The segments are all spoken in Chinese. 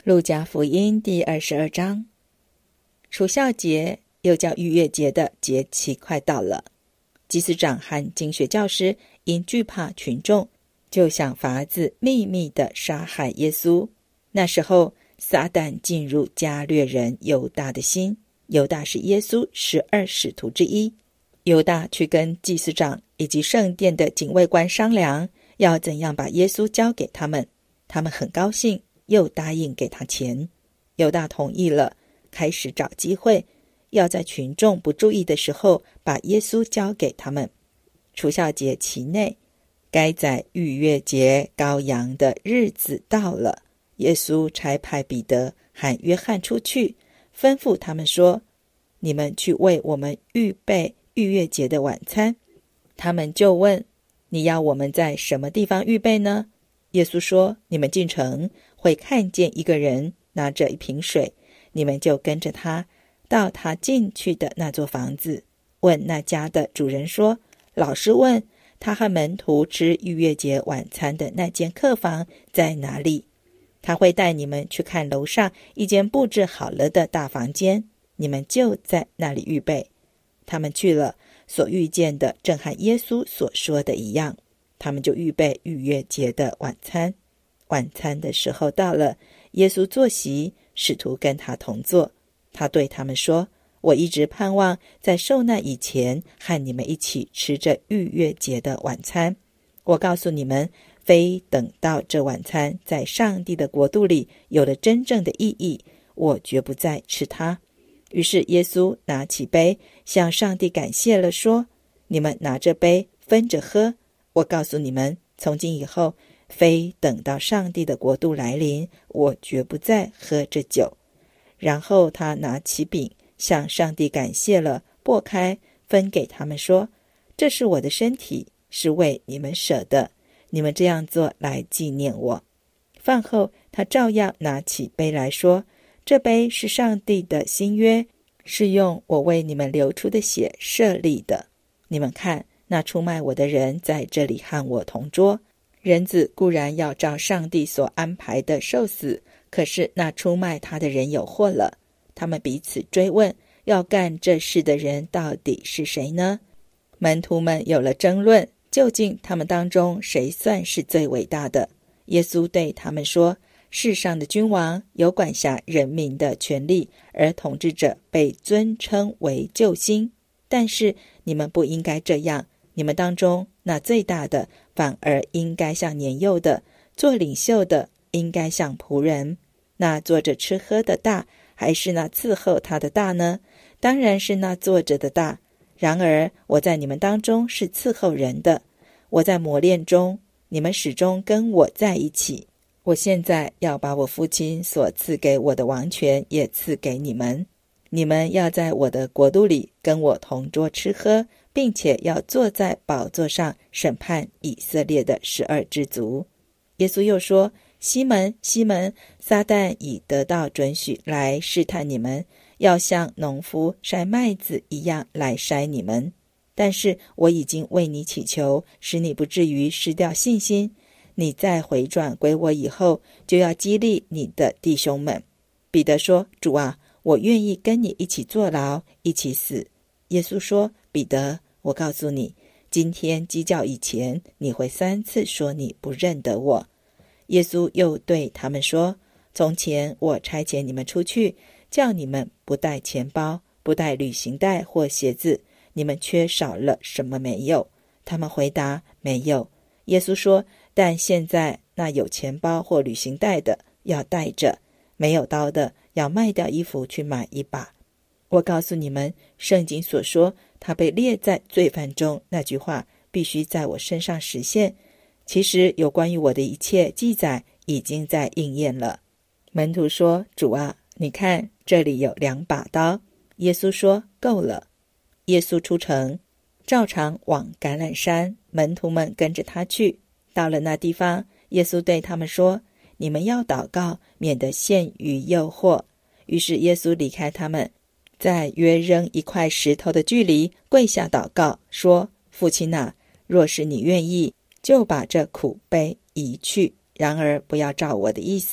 路加福音第22章。除酵节又叫逾越节的节期快到了，祭司长和经学教师因惧怕群众，就想法子秘密地杀害耶稣。那时候撒旦进入加略人犹大的心，犹大是耶稣12使徒之一。犹大去跟祭司长以及圣殿的警卫官商量，要怎样把耶稣交给他们。他们很高兴，又答应给他钱。犹大同意了，开始找机会，要在群众不注意的时候把耶稣交给他们。除酵节期内，该在逾越节羔羊的日子到了，耶稣差派彼得和约翰出去，吩咐他们说：你们去为我们预备逾越节的晚餐。他们就问：你要我们在什么地方预备呢？耶稣说：你们进城会看见一个人拿着一瓶水，你们就跟着他到他进去的那座房子，问那家的主人说：老师问他和门徒吃逾越节晚餐的那间客房在哪里？他会带你们去看楼上一间布置好了的大房间，你们就在那里预备。他们去了，所遇见的正和耶稣所说的一样，他们就预备逾越节的晚餐。晚餐的时候到了，耶稣坐席，使徒跟他同坐。他对他们说：我一直盼望在受难以前和你们一起吃这逾越节的晚餐。我告诉你们，非等到这晚餐在上帝的国度里有了真正的意义，我绝不再吃它。于是耶稣拿起杯，向上帝感谢了，说：你们拿着杯分着喝。我告诉你们，从今以后，非等到上帝的国度来临，我绝不再喝这酒。然后他拿起饼，向上帝感谢了，擘开，分给他们说：这是我的身体，是为你们舍的，你们这样做来纪念我。饭后，他照样拿起杯来说：这杯是上帝的新约，是用我为你们流出的血设立的。你们看，那出卖我的人在这里和我同桌。人子固然要照上帝所安排的受死，可是那出卖他的人有祸了。他们彼此追问，要干这事的人到底是谁呢？门徒们有了争论，究竟他们当中谁算是最伟大的？耶稣对他们说：世上的君王有管辖人民的权利，而统治者被尊称为救星。但是你们不应该这样，你们当中那最大的反而应该像年幼的，做领袖的应该像仆人。那坐着吃喝的大，还是那伺候他的大呢？当然是那坐着的大。然而我在你们当中是伺候人的，我在磨练中，你们始终跟我在一起。我现在要把我父亲所赐给我的王权也赐给你们，你们要在我的国度里跟我同桌吃喝，并且要坐在宝座上审判以色列的12支族。耶稣又说：西门，西门，撒旦已得到准许来试探你们，要像农夫筛麦子一样来筛你们。但是我已经为你祈求，使你不至于失掉信心。你再回转归我以后，就要激励你的弟兄们。彼得说：主啊，我愿意跟你一起坐牢，一起死。耶稣说：彼得，我告诉你，今天鸡叫以前，你会3次说你不认得我。耶稣又对他们说：从前我差遣你们出去，叫你们不带钱包，不带旅行袋或鞋子，你们缺少了什么没有？他们回答：没有。耶稣说：但现在那有钱包或旅行袋的要带着，没有刀的要卖掉衣服去买一把。我告诉你们，圣经所说他被列在罪犯中那句话必须在我身上实现。其实有关于我的一切记载已经在应验了。门徒说：主啊，你看这里有2把刀。耶稣说：够了。耶稣出城，照常往橄榄山，门徒们跟着他去。到了那地方，耶稣对他们说：你们要祷告，免得陷于诱惑。于是耶稣离开他们，在约扔一块石头的距离跪下祷告，说：父亲啊，若是你愿意，就把这苦杯移去，然而不要照我的意思，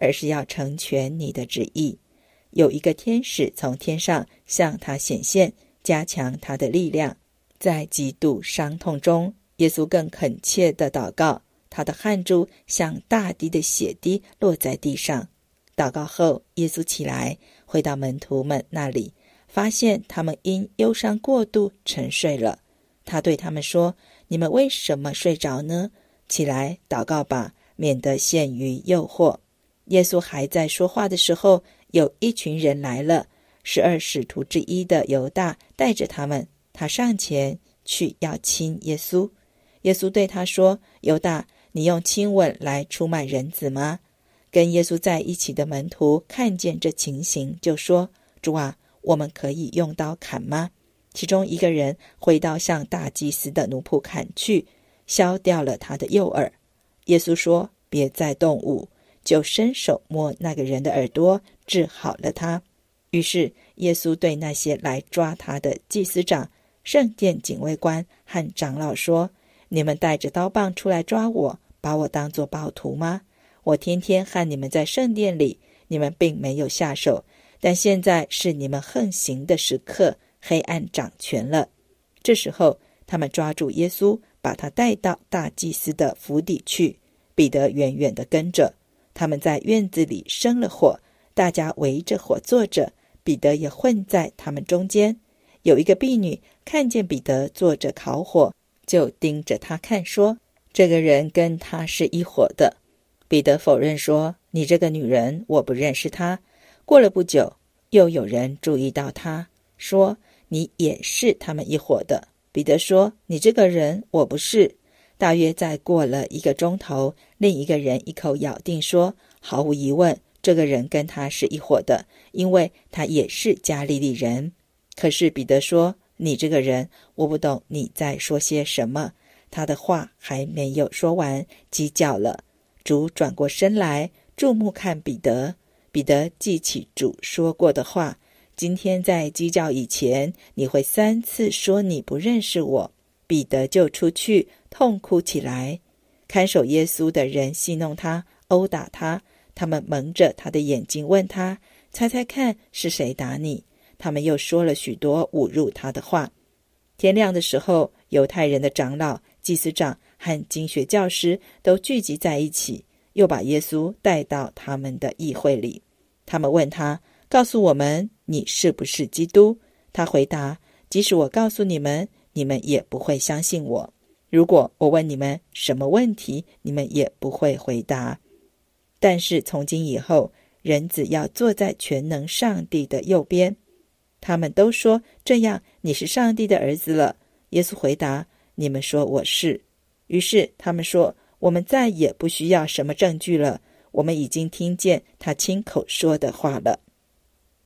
而是要成全你的旨意。有一个天使从天上向他显现，加强他的力量。在极度伤痛中，耶稣更恳切地祷告，他的汗珠像大滴的血滴落在地上。祷告后，耶稣起来回到门徒们那里，发现他们因忧伤过度沉睡了。他对他们说：你们为什么睡着呢？起来祷告吧，免得陷于诱惑。耶稣还在说话的时候，有一群人来了，12使徒之一的犹大带着他们，他上前去要亲耶稣。耶稣对他说：犹大，你用亲吻来出卖人子吗？跟耶稣在一起的门徒看见这情形，就说：主啊，我们可以用刀砍吗？其中一个人挥刀向大祭司的奴仆砍去，削掉了他的右耳。耶稣说：别再动武，就伸手摸那个人的耳朵，治好了他。于是耶稣对那些来抓他的祭司长、圣殿警卫官和长老说：你们带着刀棒出来抓我，把我当作暴徒吗？我天天和你们在圣殿里，你们并没有下手，但现在是你们横行的时刻，黑暗掌权了。这时候他们抓住耶稣，把他带到大祭司的府邸去。彼得远远地跟着。他们在院子里生了火，大家围着火坐着，彼得也混在他们中间。有一个婢女看见彼得坐着烤火，就盯着他看，说：这个人跟他是一伙的。彼得否认说：你这个女人，我不认识她。过了不久，又有人注意到他，说：你也是他们一伙的。彼得说：你这个人，我不是。大约再过了1个钟头，另一个人一口咬定说：毫无疑问，这个人跟他是一伙的，因为他也是加利利人。可是彼得说：你这个人，我不懂你在说些什么。他的话还没有说完，鸡叫了。主转过身来，注目看彼得。彼得记起主说过的话：今天在鸡叫以前，你会3次说你不认识我。彼得就出去痛哭起来。看守耶稣的人戏弄他，殴打他，他们蒙着他的眼睛问他：猜猜看是谁打你？他们又说了许多侮辱他的话。天亮的时候，犹太人的长老、祭司长和经学教师都聚集在一起，又把耶稣带到他们的议会里。他们问他：告诉我们，你是不是基督？他回答：即使我告诉你们，你们也不会相信我。如果我问你们什么问题，你们也不会回答。但是从今以后，人子要坐在全能上帝的右边。他们都说：这样你是上帝的儿子了。耶稣回答：你们说我是。于是他们说：我们再也不需要什么证据了，我们已经听见他亲口说的话了。